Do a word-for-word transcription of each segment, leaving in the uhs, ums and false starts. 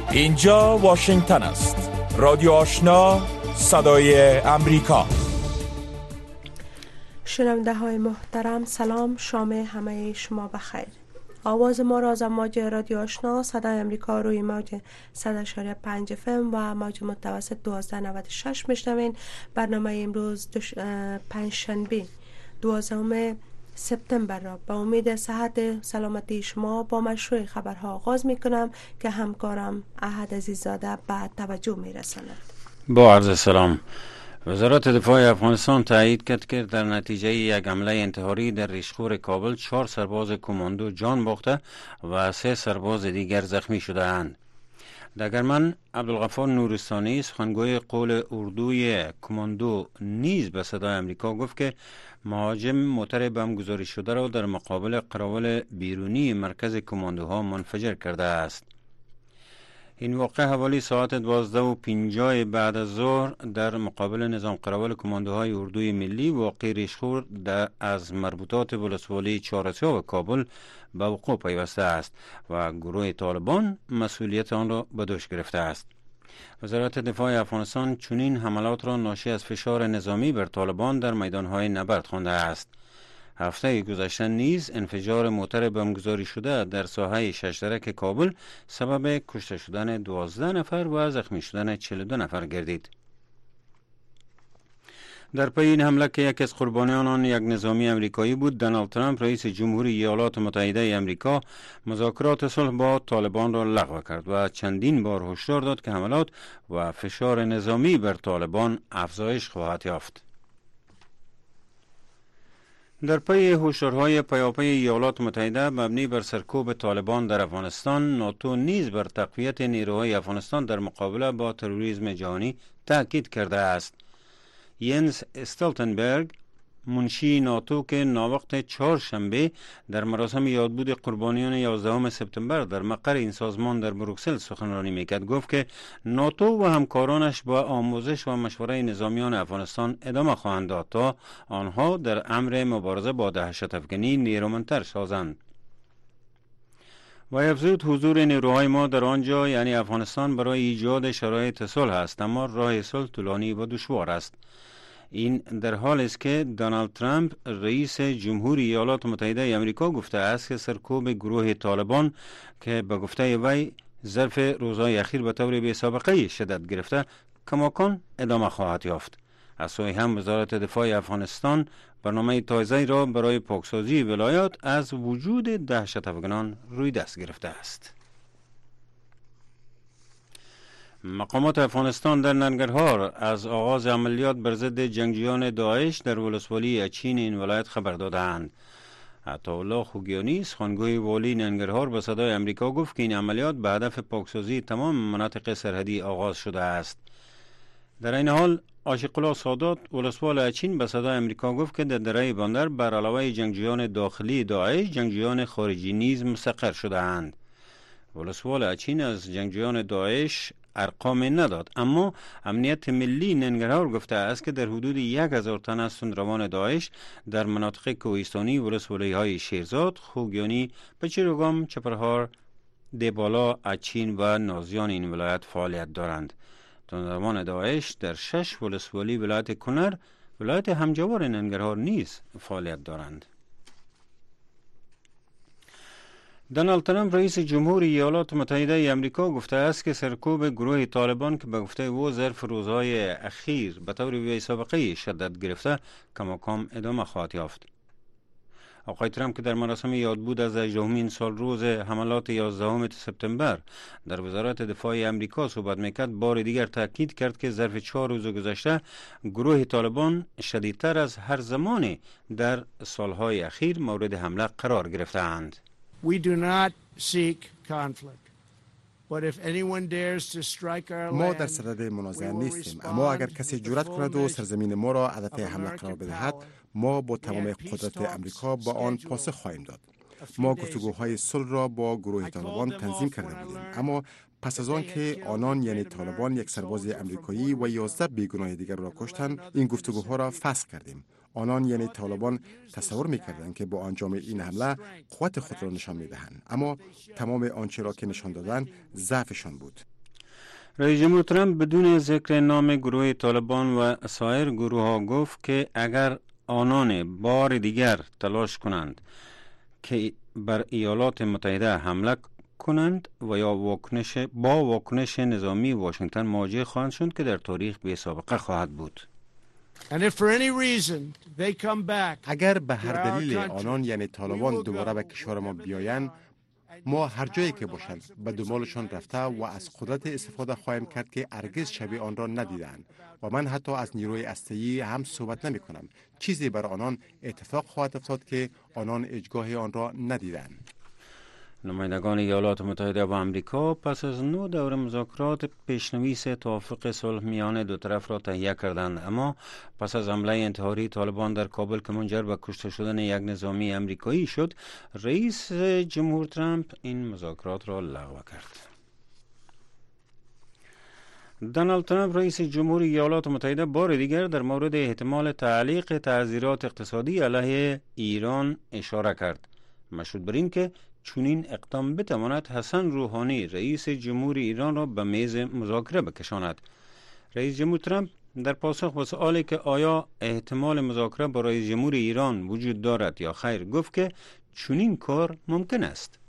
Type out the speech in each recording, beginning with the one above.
اینجا واشنگتن است. رادیو آشنا، صدای امریکا. شنونده های محترم، سلام، شام همه شما بخیر. آواز ما را از موج رادیو آشنا صدای امریکا روی موج صد و شش و پنج اف ام و موج متوسط دویست و نود و شش میشنوین. برنامه امروز دوش... پنجشنبه دوازدهم سپتامبر را با امید صحت سلامتی شما با مشروع خبرها آغاز می کنم که همکارم احد عزیزاده به توجه می رساند. با عرض سلام. وزارت دفاع افغانستان تایید کرد که در نتیجه یک حمله انتحاری در ریشخور کابل چهار سرباز کماندو جان باخته و سه سرباز دیگر زخمی شده اند. دگرمن عبدالغفار نورستانی سخنگوی قول اردوی کماندو نیز به صدای امریکا گفت که مهاجم موتر بمبگذاری شده را در مقابل قراول بیرونی مرکز کماندوها منفجر کرده است. این واقع حوالی ساعت دوازده و پنجاه بعد از ظهر در مقابل نظام قراول کماندوهای اردوی ملی واقع ریشخور از مربوطات ولسوالی چهارسیاب کابل به وقوع پیوسته است و گروه طالبان مسئولیت آن را به دوش گرفته است. وزارت دفاع افغانستان چنین حملات را ناشی از فشار نظامی بر طالبان در میدانهای نبرد خوانده است. هفته گذشته نیز انفجار موتر بمبگذاری شده در ساحه ششدرک کابل سبب کشته شدن دوازده نفر و زخمی شدن چهل و دو نفر گردید. در پی این حمله که یک از قربانیان آن یک نظامی امریکایی بود، دونالد ترامپ رئیس جمهوری ایالات متحده امریکا مذاکرات صلح با طالبان را لغو کرد و چندین بار هشدار داد که حملات و فشار نظامی بر طالبان افزایش خواهد یافت. در پی هشدارهای پیاپی ایالات متحده مبنی بر سرکوب طالبان در افغانستان، ناتو نیز بر تقویت نیروهای افغانستان در مقابله با تروریسم جهانی تاکید کرده است. ینس استولتنبرگ، منشی ناتو که ناوقت چهارشنبه در مراسم یادبود قربانیان یازدهم سپتامبر در مقر این سازمان در بروکسل سخنرانی میکرد، گفت که ناتو و همکارانش با آموزش و مشوره نظامیان افغانستان ادامه خواهند داد تا آنها در امر مبارزه با دهشت افکنی نیرومندتر سازند. و افزود حضور نیروهای ما در آنجا یعنی افغانستان برای ایجاد شرایط صلح است، اما راه صلح طولانی و دشوار است. این در حالی است که دونالد ترامپ رئیس جمهوری ایالات متحده آمریکا گفته است که سرکوب گروه طالبان که به گفته وی ظرف روزهای اخیر به طور بی سابقه شدت گرفته کماکان ادامه خواهد یافت. از سوی هم وزارت دفاع افغانستان برنامه تازه‌ای را برای پاکسازی ولایات از وجود دهشت افغانان روی دست گرفته است. مقامات افغانستان در ننگرهار از آغاز عملیات بر ضد جنگجویان داعش در ولسوالی اچین این ولایت خبر دادند. عطاالله خوگیانی سخنگوی والی ننگرهار به صدای امریکا گفت که این عملیات به هدف پاکسازی تمام مناطق سرحدی آغاز شده است. در این حال عاشق الله سادات ولسوال اچین به صدای امریکا گفت که در دره بندر بر علاوه جنگجویان داخلی داعش جنگجویان خارجی نیز مستقر شده اند. ولسوال اچین از جنگجویان داعش ارقام نداد، اما امنیت ملی ننگرهار گفته است که در حدود یک هزار تن از تندروان داعش در مناطق کوهستانی ولسوالی های شیرزاد، خوگیانی، پچیرگام، چپرهار، دیبالا، اچین و نازیان این ولایت فعالیت دارند. تندروان داعش در شش ولسوالی ولایت کنر، ولایت همجوار ننگرهار نیز فعالیت دارند. دونالد ترامپ رئیس جمهوری ایالات متحده آمریکا گفته است که سرکوب گروه طالبان که به گفته او ظرف روزهای اخیر به طور بی سابقه شدت گرفته کماکان ادامه خواهد یافت. آقای ترامپ که در مراسم یادبود از هجدهمین سال روز حملات یازدهم سپتامبر در وزارت دفاع آمریکا صحبت میکرد، بار دیگر تاکید کرد که ظرف چهار روز گذشته گروه طالبان شدیدتر از هر زمانی در سالهای اخیر مورد حمله قرار گرفته‌اند. We do not seek conflict. But if anyone dares to strike our ما land, در صدد منازعه نیستیم، اما اگر کسی جرأت کند و سرزمین ما را هدف حمله قرار بدهد، ما با تمام قدرت امریکا با آن پاسخ خواهیم داد. ما گفتگوهای صلح را با گروه طالبان تنظیم کرده بودیم، اما پس از آن که آنان یعنی طالبان یک سرباز امریکایی و یازده بیگناه دیگر را کشتند، این گفتگوها را فسخ کردیم. آنان یعنی طالبان تصور می‌کردند که با انجام این حمله قوت خود را نشان می‌دهند، اما تمام آنچه را که نشان دادند ضعفشان بود. رئیس جمهور ترامپ بدون ذکر نام گروه طالبان و سایر گروه ها گفت که اگر آنان بار دیگر تلاش کنند که بر ایالات متحده حمله کنند و یا واکنش با واکنش نظامی واشنگتن مواجه خواهند شد که در تاریخ بی سابقه خواهد بود. And if for any reason they come back, اگر به هر دلیل آنان یعنی طالبان دوباره به کشور ما بیایند، ما هر جایی که باشند به دنبالشان رفته و از قدرت استفاده خواهیم کرد که هرگز شبیه آن را ندیدند و من حتی از نیروی هسته‌ای هم صحبت نمی کنم. چیزی بر آنان اتفاق خواهد افتاد که آنان اجگاه آن را ندیدند. نمایندگان ایالات متحده و آمریکا پس از نو دور مذاکرات پیشنویس توافق صلح میان دو طرف را تهیه کردند، اما پس از حمله انتحاری طالبان در کابل که منجر به کشته شدن یک نظامی امریکایی شد، رئیس جمهور ترامپ این مذاکرات را لغو کرد. دونالد ترامپ رئیس جمهور ایالات متحده بار دیگر در مورد احتمال تعلیق تعزیرات اقتصادی علیه ایران اشاره کرد، مشروط بر این که چنین اقدام بتواند حسن روحانی رئیس جمهور ایران را به میز مذاکره بکشاند. رئیس جمهور ترامپ در پاسخ به سوالی که آیا احتمال مذاکره با رئیس جمهور ایران وجود دارد یا خیر، گفت که چنین کار ممکن است.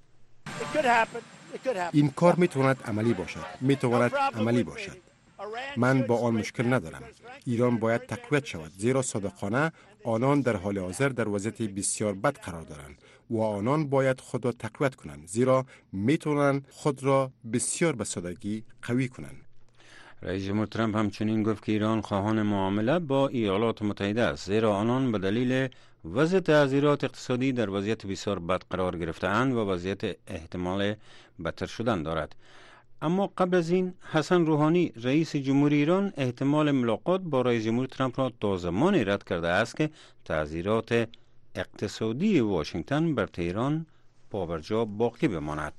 این کار میتواند عملی باشد، میتواند عملی باشد. من با آن مشکل ندارم. ایران باید تقویت شود، زیرا صادقانه آنان در حال حاضر در وضعیت بسیار بد قرار دارند و آنان باید خود را تقویت کنند، زیرا میتونند خود را بسیار به سادگی قوی کنند. رئیس جمهور ترامپ همچنین گفت که ایران خواهان معامله با ایالات متحده است، زیرا آنان به دلیل وضع تعزیرات اقتصادی در وضعیت بسیار بد قرار گرفته‌اند و وضعیت احتمال بدتر شدن دارد. اما قبل از این حسن روحانی رئیس جمهور ایران احتمال ملاقات با رئیس جمهور ترامپ را تا زمانی رد کرده است که تعزیرات اقتصادی واشنگتن بر تهران پابرجا باقی بماند.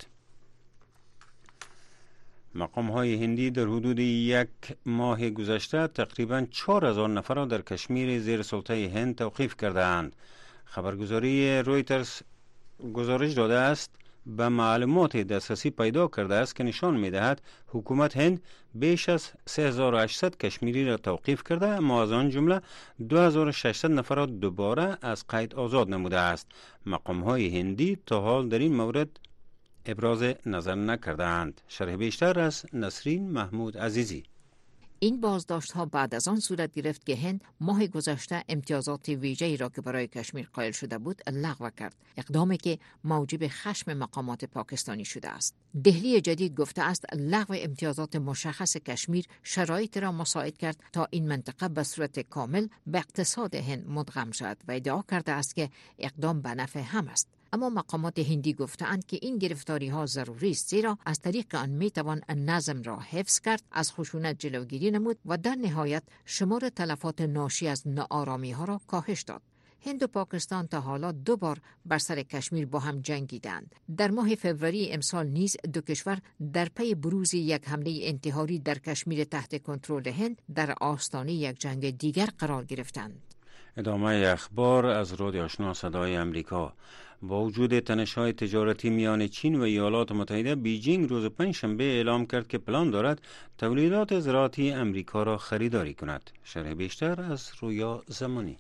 مقام های هندی در حدود یک ماه گذشته تقریباً چهار هزار نفر را در کشمیر زیر سلطه هند توقیف کرده اند. خبرگزاری رویترز گزارش داده است به معلومات دسترسی پیدا کرده است که نشان می‌دهد حکومت هند بیش از سه هزار و هشتصد کشمیری را توقیف کرده، اما از آن جمله دو هزار و ششصد نفر را دوباره از قید آزاد نموده است. مقام‌های هندی تا حال در این مورد ابراز نظر نکرده‌اند. شرح بیشتر از نسرین محمود عزیزی. این بازداشت ها بعد از آن صورت گرفت که هند ماه گذشته امتیازات ویژه‌ای را که برای کشمیر قائل شده بود لغو کرد، اقدامی که موجب خشم مقامات پاکستانی شده است. دهلی جدید گفته است لغو امتیازات مشخص کشمیر شرایط را مساعد کرد تا این منطقه به صورت کامل به اقتصاد هند مدغم شد و ادعا کرده است که اقدام به نفع هم است. اما مقامات هندی گفتند که این گرفتاری ها ضروری است، زیرا از طریق آن می توان نظم را حفظ کرد، از خشونت جلوگیری نمود و در نهایت شمار تلفات ناشی از ناآرامی ها را کاهش داد. هند و پاکستان تا حالا دو بار بر سر کشمیر با هم جنگیدند. در ماه فوریه امسال نیز دو کشور در پی بروز یک حمله انتحاری در کشمیر تحت کنترل هند در آستانه یک جنگ دیگر قرار گرفتند. ادامه اخبار از رادیو آشنا صدای امریکا. با وجود تنش‌های تجارتی میان چین و ایالات متحده، بیجینگ روز پنجشنبه اعلام کرد که پلان دارد تولیدات زراعتی امریکا را خریداری کند. شرح بیشتر از رویا زمانی.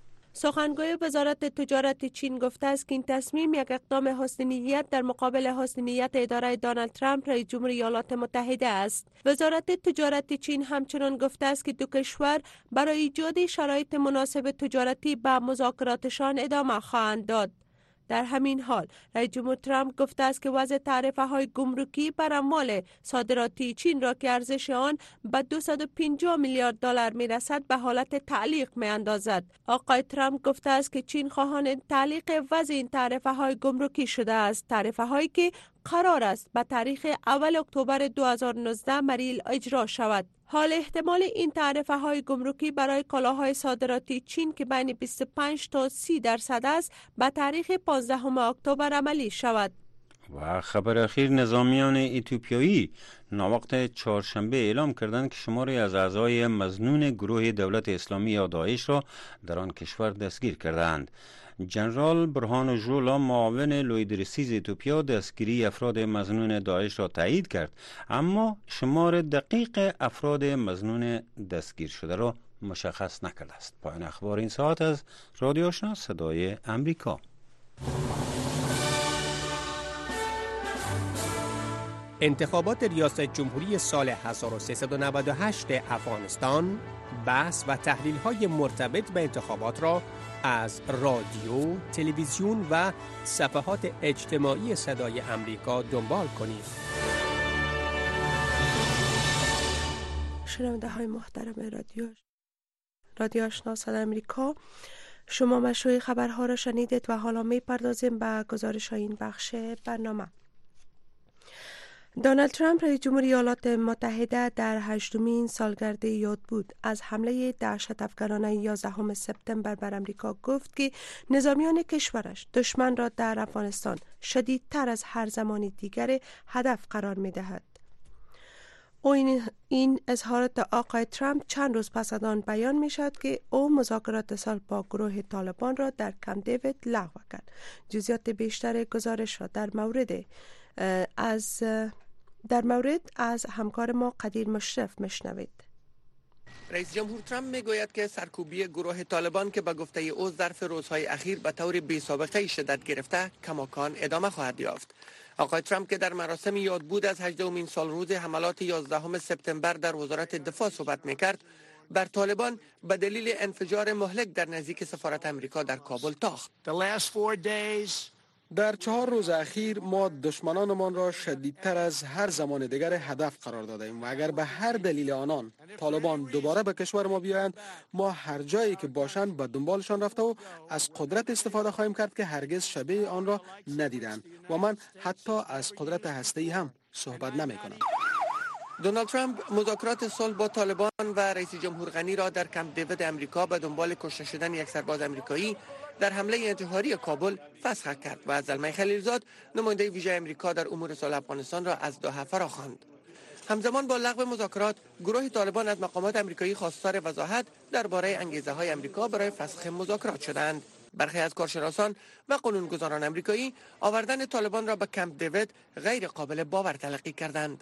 سخنگوی وزارت تجارت چین گفته است که این تصمیم یک اقدام حسن نیت در مقابل حسن نیت اداره دونالد ترامپ رئیس جمهور ایالات متحده است. وزارت تجارت چین همچنان گفته است که دو کشور برای ایجاد شرایط مناسب تجارتی به مذاکراتشان ادامه خواهند داد. در همین حال رئیس جمهور ترامپ گفته است که وضع تعرفه های گمرکی بر اموال صادراتی چین را که ارزش آن به دویست و پنجاه میلیارد دلار می رسد به حالت تعلیق می اندازد. آقای ترامپ گفته است که چین خواهان تعلیق وضع این تعرفه های گمرکی شده است، تعرفه هایی که قرار است به تاریخ اول اکتبر دو هزار و نوزده مریل اجرا شود. حال احتمال این تعرفه های گمرکی برای کالاهای صادراتی چین که بین بیست و پنج تا سی درصد است به تاریخ پانزدهم اکتبر عملی شود. و خبر اخیر، نظامیان اتیوپیایی ناوقت چهارشنبه اعلام کردند که شماری از اعضای مظنون گروه دولت اسلامی یا داعش را در آن کشور دستگیر کردند. جنرال برهان جولا معاون لویدرسیز ایتوپیا دستگیری افراد مظنون داعش را تایید کرد، اما شمار دقیق افراد مظنون دستگیر شده را مشخص نکرده است. پایان اخبار این ساعت از رادیو آشنا صدای امریکا. انتخابات ریاست جمهوری سال هزار و سیصد و نود و هشت افغانستان، بحث و تحلیل‌های مرتبط به انتخابات را از رادیو، تلویزیون و صفحات اجتماعی صدای امریکا دنبال کنید. شنونده های محترم رادیو رادیو آشنا صدای امریکا، شما مشروع خبرها را شنیدید و حالا می پردازیم به گزارش این بخش برنامه. دونالد ترامپ رئیس جمهوری ایالات متحده در هشتمین سالگرد یادبود از حمله دهشت افکنانه یازدهم سپتامبر بر امریکا گفت که نظامیان کشورش دشمن را در افغانستان شدیدتر از هر زمان دیگر هدف قرار می دهد. او این, این اظهارات آقای ترامپ چند روز پس از آن بیان می شد که او مذاکرات صلح با گروه طالبان را در کمپ دیوید لغو کرد. جزئیات بیشتر گزارش را در مورد از در مورد از همکار ما قدیر مشرف میشنوید. رئیس جمهور ترامپ میگوید که سرکوبی گروه طالبان که به گفته او ظرف روزهای اخیر به طور بی‌سابقه شدت گرفته کماکان ادامه خواهد یافت. آقای ترامپ که در مراسم یادبود از هجدهمین سال روز حملات یازدهم سپتامبر در وزارت دفاع صحبت میکرد، بر طالبان به دلیل انفجار مهلک در نزدیک سفارت امریکا در کابل تاخت. در چهار روز اخیر ما دشمنانمان را شدیدتر از هر زمان دیگر هدف قرار دادیم و اگر به هر دلیل آنان طالبان دوباره به کشور ما بیایند، ما هر جایی که باشند به دنبالشان رفته و از قدرت استفاده خواهیم کرد که هرگز شبیه آن را ندیدند و من حتی از قدرت هسته‌ای هم صحبت نمی کنم. دونالد ترامپ مذاکرات صلح با طالبان و رئیس جمهور غنی را در کمپ دیوید امریکا به دنبال کشته شدن یک سرباز امریکایی در حمله انتحاری کابل فسخ کرد و از زلمه خلیلزاد نماینده ویژه امریکا در امور صلح افغانستان را از دوحه فراخواند. همزمان با لغو مذاکرات، گروه طالبان از مقامات امریکایی خواستار وضاحت درباره انگیزه‌های امریکا برای فسخ مذاکرات شدند. برخی از کارشناسان و قانونگذاران امریکایی آوردن طالبان را به کمپ دیوید غیر قابل باور تلقی کردند.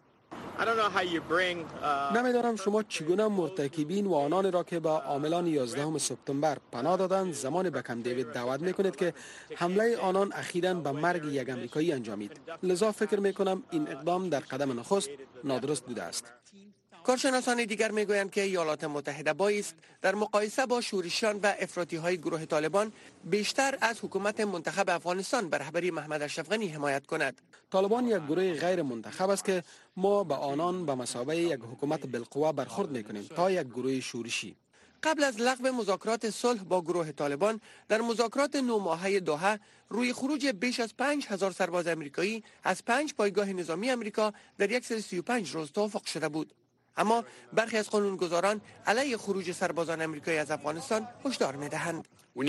نمیدانم شما چگونه مرتکبین و آنان را که به عاملان یازدهم سپتامبر پناه دادند زمان به کمپ دیوید دعوت میکنید که حمله آنان اخیراً به مرگ یک امریکایی انجامید. لذا فکر میکنم این اقدام در قدم نخست نادرست بوده است. کارشناسان دیگر میگویند که ایالات متحده بایست در مقایسه با شورشیان و افراطی‌های گروه طالبان بیشتر از حکومت منتخب افغانستان به رهبری محمد اشرف غنی حمایت کند. طالبان یک گروه غیر منتخب است که ما به آنان به مثابه یک حکومت بالقوه برخورد میکنیم تا یک گروه شورشی. قبل از لغو مذاکرات صلح با گروه طالبان، در مذاکرات نه ماهه دوحه روی خروج بیش از پنج هزار سرباز امریکایی از پنج پایگاه نظامی امریکا در صد و سی و پنج روز توافق شده بود. اما برخی از قانونگذاران علیه خروج سربازان امریکایی از افغانستان هشدار می‌دهند.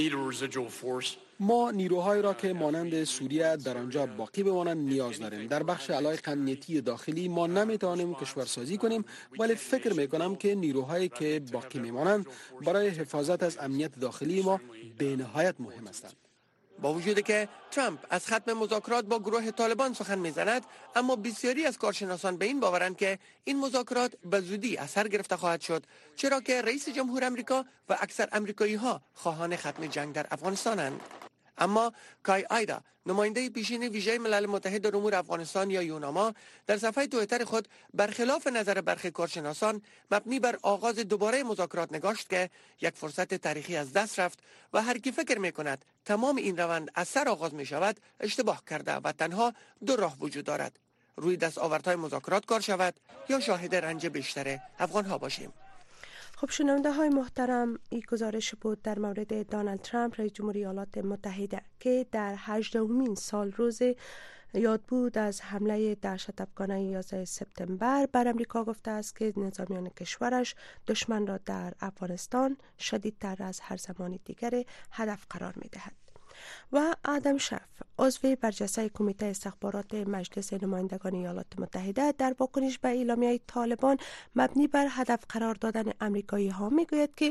ما نیروهایی را که مانند سوریه در آنجا باقی بمانند نیاز داریم. در بخش علایق امنیتی داخلی ما نمیتوانیم کشورسازی کنیم، ولی فکر میکنم که نیروهایی که باقی میمانند برای حفاظت از امنیت داخلی ما بی‌نهایت مهم هستند. با وجود که ترامپ از ختم مذاکرات با گروه طالبان سخن میزند، اما بسیاری از کارشناسان به این باورند که این مذاکرات به زودی اثر گرفته خواهد شد، چرا که رئیس جمهور امریکا و اکثر امریکایی ها خواهان ختم جنگ در افغانستانند. اما کای آیدا، نماینده پیشین ویژه ملل متحد در امور افغانستان یا یوناما، در صفحه توییتر خود برخلاف نظر برخی کارشناسان مبنی بر آغاز دوباره مذاکرات نگاشت که یک فرصت تاریخی از دست رفت و هر کی فکر میکند تمام این روند از سر آغاز می شود اشتباه کرده و تنها دو راه وجود دارد: روی دستاوردهای مذاکرات کار شود یا شاهد رنج بیشتر افغان ها باشیم. خب شنونده های محترم، این گزارش بود در مورد دونالد ترامپ رئیس جمهوری ایالات متحده که در هجدهمین سال روز یاد بود از حمله دهشت افکنانه یازده سپتامبر بر امریکا گفته است که نظامیان کشورش دشمن را در افغانستان شدیدتر از هر زمان دیگر هدف قرار می دهد. و آدم شف، عضو برجسته کمیته استخبارات مجلس نمایندگان ایالات متحده، در واکنش به اعلامیه طالبان مبنی بر هدف قرار دادن امریکایی ها می گوید که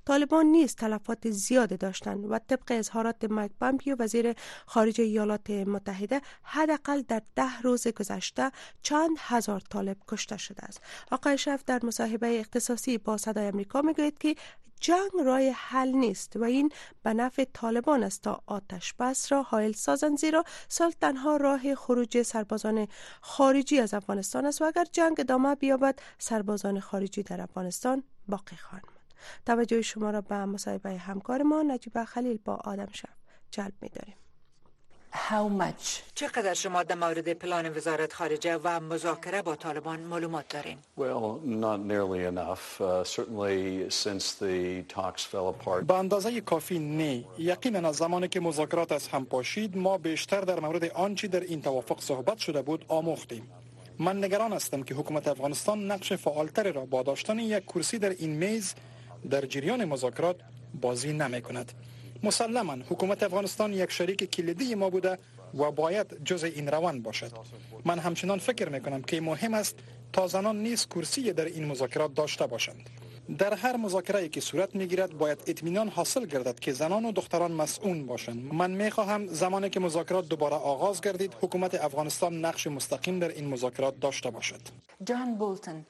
طالبان نیز تلفات زیاد داشتند و طبق اظهارات مایک پامپیو وزیر خارجه ایالات متحده حداقل در ده روز گذشته چند هزار طالب کشته شده است. آقای شف در مصاحبه اختصاصی با صدای آمریکا میگوید که جنگ راه حل نیست و این به نفع طالبان است تا آتش بس را حائل سازند، زیرا صلح تنها راه خروج سربازان خارجی از افغانستان است و اگر جنگ ادامه بیابد سربازان خارجی در افغانستان باقی خواهند ماند. توجه شما را به مصاحبه همکار ما نجیبه خلیل با آدم شف جلب می‌داریم. How much? چقدر شما در مورد پلان وزارت خارجه و مذاکره با طالبان معلومات دارین؟ Well, not nearly enough. Uh, certainly since the talks fell apart. به اندازه کافی نه. یقینا از زمانی که مذاکرات از هم پاشید ما بیشتر در مورد آنچه در این توافق صحبت شده بود آموختیم. من نگران هستم که حکومت افغانستان نقش فعالتری را با داشتن یک کرسی در این میز در جریان مذاکرات بازی نمی کند. مسلما حکومت افغانستان یک شریک کلیدی ما بوده و باید جزء این روند باشد. من همچنان فکر می کنم که مهم است تا زنان نیز کرسی در این مذاکرات داشته باشند. در هر مذاکره‌ای که صورت می‌گیرد باید اطمینان حاصل گردد که زنان و دختران مسئول باشند. من می‌خواهم زمانی که مذاکرات دوباره آغاز گردید حکومت افغانستان نقش مستقیم در این مذاکرات داشته باشد. جان بولتن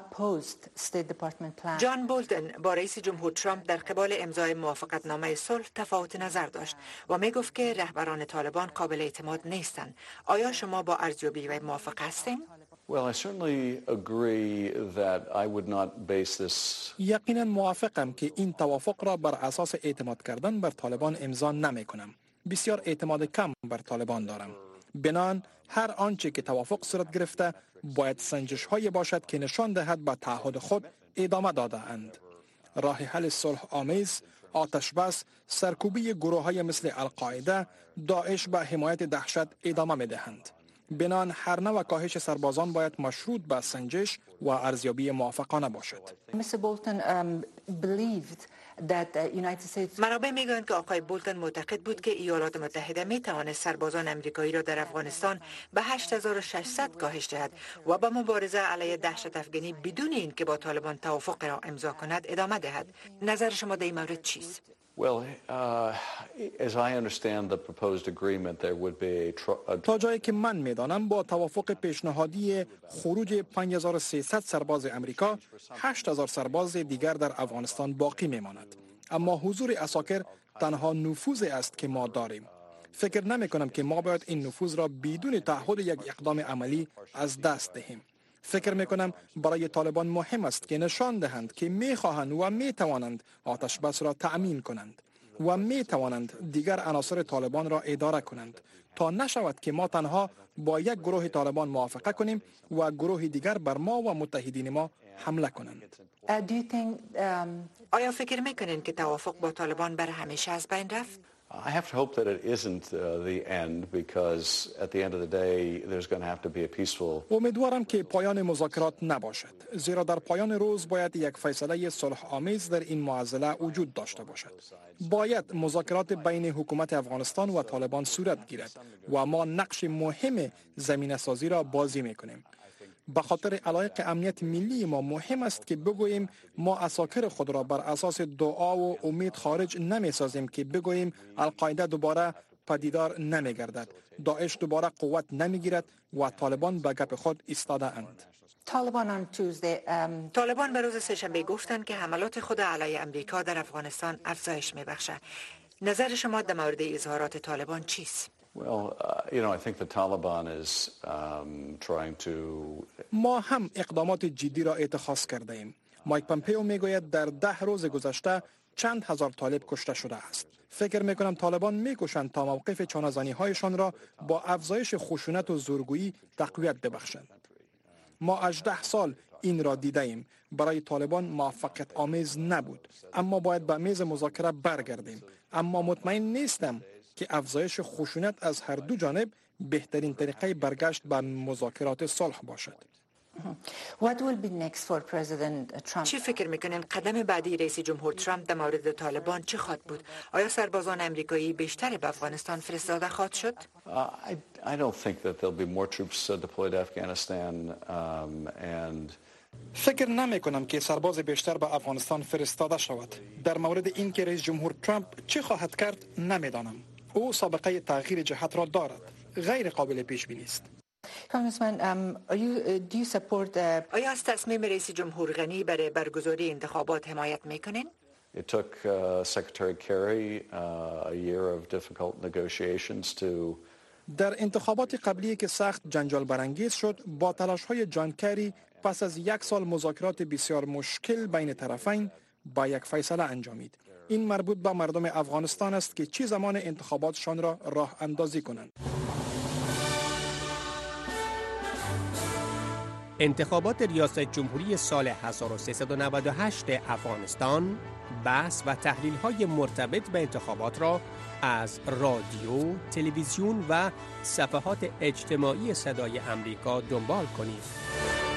جان بولتن با رئیس جمهور ترامپ در قبال امضای موافقتنامه صلح تفاوت نظر داشت و می گفت که رهبران طالبان قابل اعتماد نیستند. آیا شما با ارزیابی و موافق هستین؟ Well, I certainly agree that I would not base this. یقینا موافقم که این توافق را بر اساس اعتماد کردن بر طالبان امضا نمی کنم. بسیار اعتماد کم بر طالبان دارم. بنان هر آنچه که توافق صورت گرفته باید سنجش هایی باشد که نشان دهد به تعهد خود ادامه داده اند. راه حل صلح آمیز، آتش بس، سرکوبی گروه های مثل القاعده، داعش به حمایت دهشت ادامه می دهند. بنان هر نوع کاهش سربازان باید مشروط به سنجش و ارزیابی موافقانه باشد. منابع میگویند که آقای بولتن معتقد بود که ایالات متحده می توانست سربازان امریکایی را در افغانستان به هشت هزار و ششصد کاهش دهد و به مبارزه علیه دهشت افغانی بدون اینکه با طالبان توافق را امضا کند ادامه دهد. نظر شما در این مورد چیست؟ Well, uh, as I understand the proposed agreement, there would be a, tr- a تا جایی که من میدانم با توافق پیشنهادی خروج پنج هزار و سیصد سرباز امریکا، هشت هزار سرباز دیگر در افغانستان باقی میماند. اما حضور عساکر تنها نفوذی است که ما داریم. فکر نمی کنم که ما باید این نفوذ را بدون تعهد یک اقدام عملی از دست دهیم. فکر میکنم برای طالبان مهم است که نشان دهند که میخواهند و میتوانند آتش بس را تأمین کنند و میتوانند دیگر عناصر طالبان را اداره کنند تا نشود که ما تنها با یک گروه طالبان موافقه کنیم و گروه دیگر بر ما و متحدین ما حمله کنند. آیا فکر میکنین که توافق با طالبان بر همیشه از بین رفت؟ I have to hope that it isn't uh, the end because at the end of the day there's going to have to be a peaceful. امیدوارم که پایان مذاکرات نباشد، زیرا در پایان روز باید یک فیصله صلح آمیز در این معضله وجود داشته باشد. باید مذاکرات بین حکومت افغانستان و طالبان صورت گیرد و ما نقش مهم زمینه سازی را بازی میکنیم. به خاطر علایق امنیت ملی ما مهم است که بگوییم ما عساکر خود را بر اساس دعا و امید خارج نمی سازیم که بگوییم القاعده دوباره پدیدار نمی گردد، داعش دوباره قوت نمی گیرد و طالبان به گپ خود ایستاده اند. طالبان به روز سه‌شنبه گفتند که حملات خود علیه امریکا در افغانستان افزایش می بخشد. نظر شما در مورد اظهارات طالبان چیست؟ Well, uh, you know, I think the Taliban is um, trying to. ما هم اقدامات جدی را اتخاذ کرده ایم. مایک پامپیو میگوید در ده روز گذشته چند هزار طالب کشته شده است. فکر میکنم طالبان میکوشند تا موقف چانه‌زنی هایشان را با افزایش خشونت و زورگویی تقویت ببخشند. ما هجده سال این را دیده ایم. برای طالبان موفقیت آمیز نبود، اما باید به میز مذاکره برگردیم. اما مطمئن نیستم که افزایش خشونت از هر دو جانب بهترین طریقه برگشت به مذاکرات صلح باشد. What will be next for President Trump? چی فکر میکنین قدم بعدی رئیس جمهور ترامپ در مورد طالبان چه خواهد بود؟ آیا سربازان امریکایی بیشتر به افغانستان فرستاده خواهد شد؟ Uh, I, I don't think that there'll be more troops uh, deployed to Afghanistan um, and فکر نمی کنم که سرباز بیشتر به افغانستان فرستاده شود. در مورد اینکه رئیس جمهور ترامپ چه خواهد کرد نمیدانم. او سابقه تغییر جهت را دارد. غیر قابل پیش بینی است. آیا از تصمیم رئیس جمهور غنی برای برگزاری انتخابات حمایت میکنین؟ it took uh, Secretary Kerry uh, a year of difficult negotiations to در انتخابات قبلی که سخت جنجال برانگیز شد، با تلاش‌های جان کری پس از یک سال مذاکرات بسیار مشکل بین طرفین با یک فیصله انجامید. این مربوط به مردم افغانستان است که چه زمان انتخاباتشان را راه اندازی کنند. انتخابات ریاست جمهوری سال هزار و سیصد و نود و هشت افغانستان بحث و تحلیل‌های مرتبط به انتخابات را از رادیو، تلویزیون و صفحات اجتماعی صدای امریکا دنبال کنید.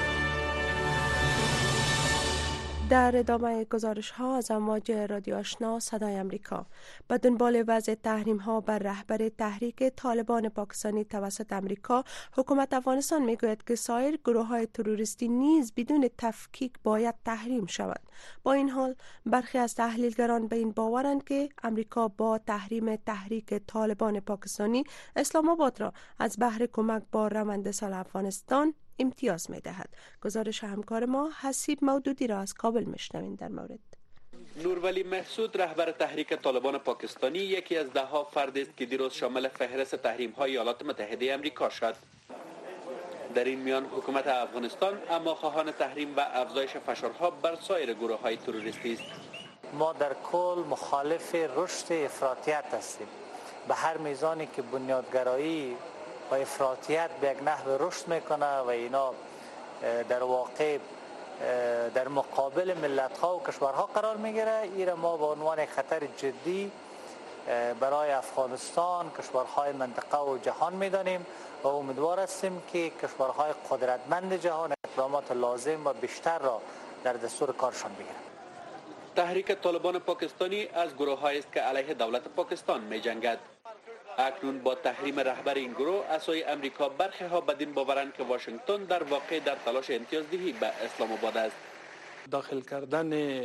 در ادامه گزارش ها از امواج رادیو آشنا صدای امریکا، به دنبال وضع تحریم ها بر رهبر تحریک طالبان پاکستانی توسط امریکا، حکومت افغانستان میگوید که سایر گروه های تروریستی نیز بدون تفکیک باید تحریم شوند. با این حال برخی از تحلیلگران به این باورند که امریکا با تحریم تحریک طالبان پاکستانی اسلام آباد را از بهر کمک با روند سال افغانستان امتیاز می دهد. گزارش همکار ما حسیب مودودی را از کابل میشنوید در مورد. نورولی محسود رهبر تحریک طالبان پاکستانی یکی از ده ها فرد است که دیروز شامل فهرست تحریم های ایالات متحده آمریکا شد. در این میان حکومت افغانستان اما خواهان تحریم و افزایش فشارها بر سایر گروه های تروریستی است. ما در کل مخالف رشد افراطیت هستیم. به هر میزانی که بنیادگرایی و افراطیت به یک نحو رشد میکنه و اینا در واقع در مقابل ملت ها و کشورها قرار میگیره، این ما به عنوان خطر جدی برای افغانستان، کشورهای منطقه و جهان میدانیم و امیدوار هستیم که کشورهای قدرتمند جهان اقدامات لازم و بیشتر را در دستور کارشان بگیرند. تحریک طالبان پاکستانی از گروه‌هایی است که علیه دولت پاکستان می‌جنگد. اکنون با تحریم رهبر این گروه اسای امریکا، برخی ها بدین باورند که واشنگتن در واقع در تلاش امتیازدهی به اسلام آباد است. داخل کردن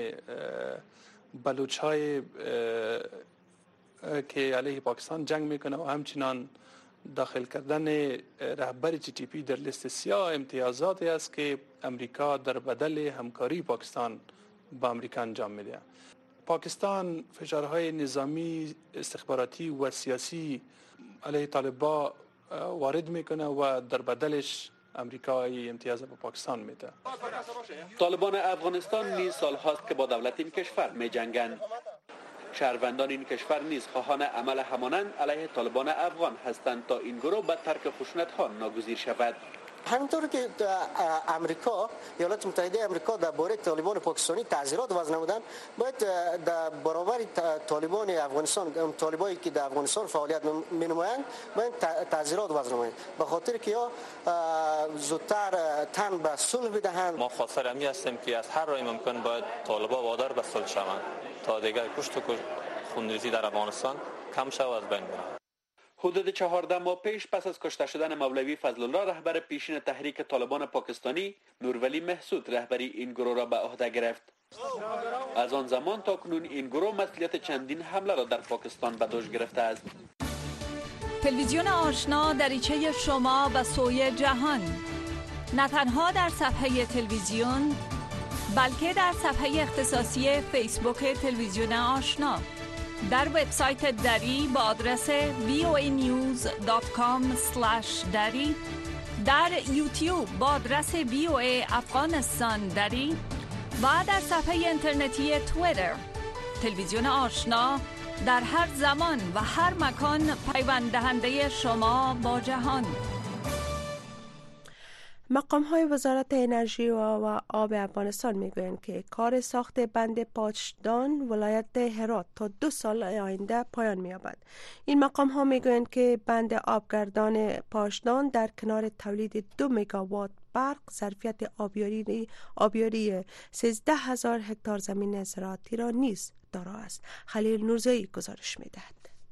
بلوچ های که علیه پاکستان جنگ میکنه و همچنان داخل کردن رهبر تی تی پی در لیست سیاه امتیازاتی است که امریکا در بدل همکاری پاکستان با امریکا انجام میده. پاکستان فشارهای نظامی، استخباراتی و سیاسی علیه طالبان وارد میکنه و در بدلش امریکا امتیاز به پاکستان میده. طالبان افغانستان نیز سالهاست که با دولت این کشور میجنگند. شهروندان این کشور نیز خواهان عمل همانند علیه طالبان افغان هستند تا این گروه به ترک خشونت‌ها ناگزیر شود. همینطور که امریکا، ایالات متحده امریکا درباره طالبان پاکستانی تعزیرات وضع نمودند، باید در برابر طالبان افغانستان، طالبانی که در افغانستان فعالیت می‌نمایند، باید تعزیرات وضع نمایند، به خاطر که یا زودتر تن به صلح بدهند. ما خواستار همی هستیم که از هر راه ممکن باید طالبان وادار به صلح شوند تا دیگر کشت و خونریزی در افغانستان کم شود از بین بره. حدود چهارده ماه پیش پس از کشته شدن مولوی فضل الله رهبر پیشین تحریک طالبان پاکستانی، نورولی محسود رهبری این گروه را به عهده گرفت. از آن زمان تا کنون این گروه مسئولیت چندین حمله را در پاکستان به دوش گرفته است. تلویزیون آشنا دریچه شما به سوی جهان، نه تنها در صفحه تلویزیون بلکه در صفحه اختصاصی فیسبوک تلویزیون آشنا، در وبسایت دری با آدرس وی او ای نیوز دات کام اسلش دری، در یوتیوب با آدرس وی او ای افغانستان دری و در صفحه اینترنتی توییتر. تلویزیون آشنا در هر زمان و هر مکان پیوند دهنده شما با جهان. مقام های وزارت انرژی و آب افغانستان میگویند که کار ساخت بند پاشدان ولایت هرات تا دو سال آینده پایان می‌یابد. این مقام ها میگویند که بند آبگردان پاشدان در کنار تولید دو مگاوات برق ظرفیت آبیاری آبیاری سیزده هزار هکتار زمین زراعتی را نیز دارا است. خلیل نورزایی گزارش می‌دهد.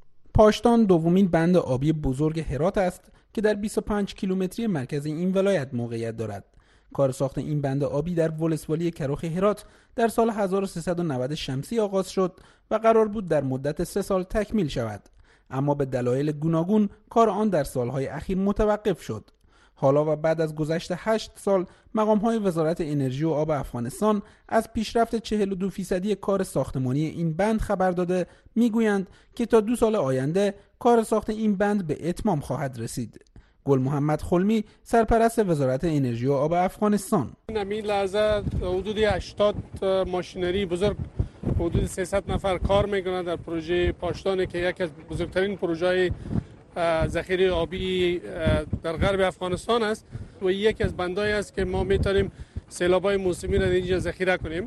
پاشتان دومین بند آبی بزرگ هرات است که در بیست و پنج کیلومتری مرکز این ولایت موقعیت دارد. کار ساخت این بند آبی در ولسوالی کراخ هرات در سال هزار و سیصد و نود شمسی آغاز شد و قرار بود در مدت سه سال تکمیل شود، اما به دلایل گوناگون کار آن در سالهای اخیر متوقف شد. حالا و بعد از گذشت هشت سال مقام‌های وزارت انرژی و آب افغانستان از پیشرفت چهل و دو فیصدی کار ساختمانی این بند خبر داده میگویند که تا دو سال آینده کار ساخت این بند به اتمام خواهد رسید. گل محمد خلمی سرپرست وزارت انرژی و آب افغانستان: این لحظه حدود هشتاد ماشینری بزرگ حدود سیصد نفر کار میکنند در پروژه پاشتان که یکی از بزرگترین پروژه ذخیره آبی در غرب افغانستان است و یکی از بندایی است که ما میتونیم سیلاب‌های موسمی را اینجا ذخیره کنیم.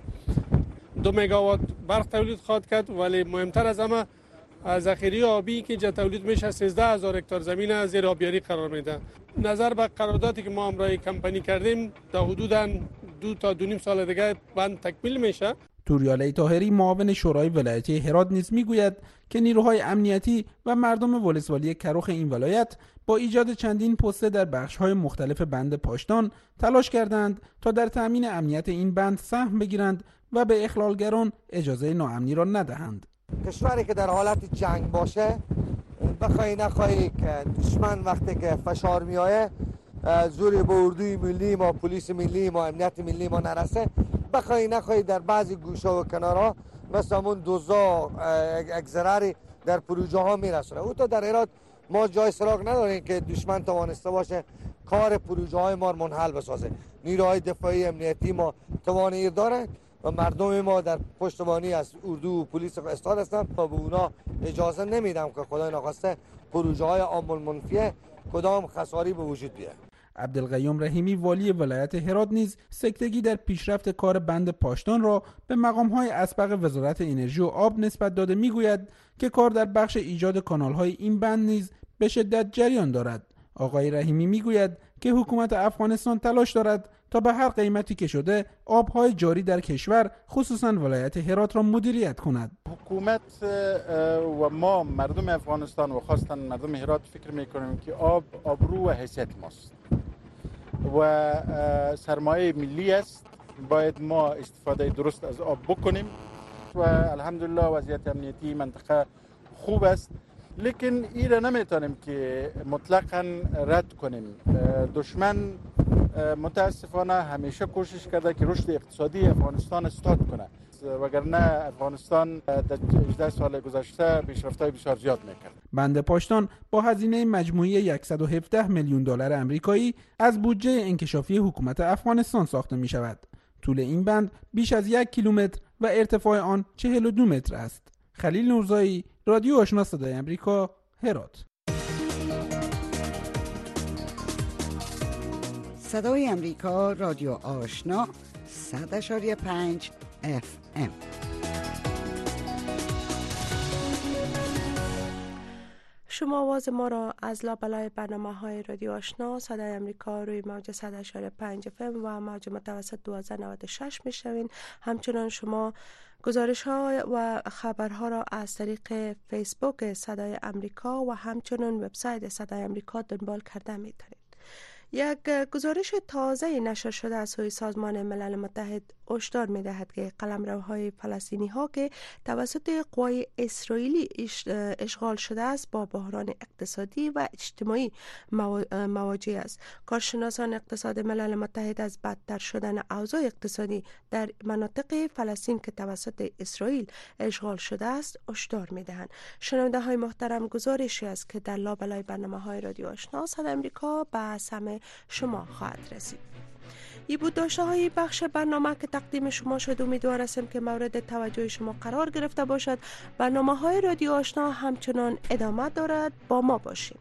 دو مگاوات برق تولید خواهد کرد، ولی مهمتر از همه ذخیره آبی که اینجا تولید میشه سیزده هزار هکتار زمین زیر آبیاری قرار میده. نظر به قراردادی که ما همراه کمپانی کردیم در حدوداً دو تا دو نیم سال دیگه بند تکمیل میشه. توریاله طاهری معاون شورای ولایتی هرات نیز میگوید که نیروهای امنیتی و مردم ولسوالی کراخ این ولایت با ایجاد چندین پسته در بخش‌های مختلف بند پاشتان تلاش کردند تا در تأمین امنیت این بند سهم بگیرند و به اخلالگران اجازه ناامنی را ندهند. کشوری که در حالت جنگ باشه، بخوای نخوای که دشمن وقتی که فشار میایه زوری به اردوی ملی ما، پلیس ملی ما، امنیت ملی ما نرسه، بخوای نخوای در بعضی گوشه و کنارها مثل همون دوزا اگزراری در پروژه ها میرسونه. او تو در هرات ما جای سراغ نداریم که دشمن توانسته باشه کار پروژه های ما منحل بسازه. نیروهای دفاعی امنیتی ما توانایی داره و مردم ما در پشتیبانی از اردو و پلیس استاد هستن و به اونا اجازه نمیدم که خدای نخواسته پروژه های عامل منفیه کدام خساری به وجود بیاد. عبدالقیوم رحیمی والی ولایت هرات نیز سکتگی در پیشرفت کار بند پاشتان را به مقام‌های اسبق وزارت انرژی و آب نسبت داده میگوید که کار در بخش ایجاد کانال‌های این بند نیز به شدت جریان دارد. آقای رحیمی میگوید که حکومت افغانستان تلاش دارد تا به هر قیمتی که شده آب‌های جاری در کشور خصوصاً ولایت هرات را مدیریت کند. حکومت و ما مردم افغانستان و خاصتاً مردم هرات فکر می‌کنیم که آب آبرو و حیثیت ماست و سرمایه ملی است. باید ما استفاده درست از آب بکنیم و الحمدلله وضعیت امنیتی منطقه خوب است، لیکن این را نمیتونیم که مطلقاً رد کنیم. دشمن متاسفانه همیشه کوشش کرده که رشد اقتصادی افغانستان استاد کنه، وگرنه افغانستان در هجده سال گذشته پیشرفت‌های بسیار زیاد میکرد. بند پاشتان با هزینه مجموعی صد و هفده میلیون دلار آمریکایی از بودجه انکشافی حکومت افغانستان ساخته می شود. طول این بند بیش از یک کیلومتر و ارتفاع آن چهل و دو متر است. خلیل نورزایی، رادیو آشنا صدای آمریکا، هرات. صدای آمریکا، رادیو آشنا، صد اشاری پنج اف ام. شما آواز ما را از لابلای برنامه های رادیو آشنا صدای امریکا روی موج صد اشاری پنج اف ام و موج متوسط دویست و نود و شش میشنوین. همچنان شما گزارش ها و خبرها را از طریق فیسبوک صدای امریکا و همچنان وبسایت صدای امریکا دنبال کرده میتونید. یک گزارش تازه نشر شده از سوی سازمان ملل متحد هشدار می‌دهد که قلمروهای فلسطینی ها که توسط قوای اسرائیلی اشغال شده است با بحران اقتصادی و اجتماعی مواجه است. کارشناسان اقتصاد ملل متحد از بدتر شدن اوضاع اقتصادی در مناطق فلسطین که توسط اسرائیل اشغال شده است هشدار می‌دهند. شنونده های محترم، گزارشی است که در لابلای برنامه‌های رادیو آشنا صدای آمریکا به سمع شما خواهد رسید. این بود داشته های بخش برنامه که تقدیم شما شد. امیدوار هستم که مورد توجه شما قرار گرفته باشد. برنامه های رادیو آشنا همچنان ادامه دارد. با ما باشید.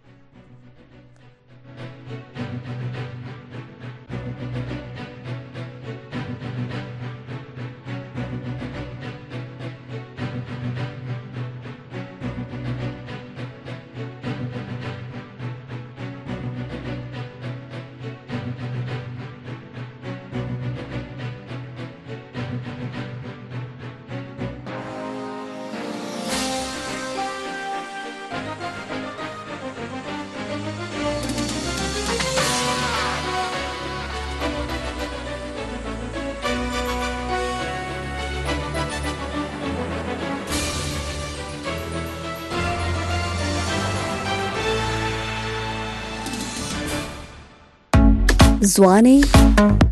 زوانه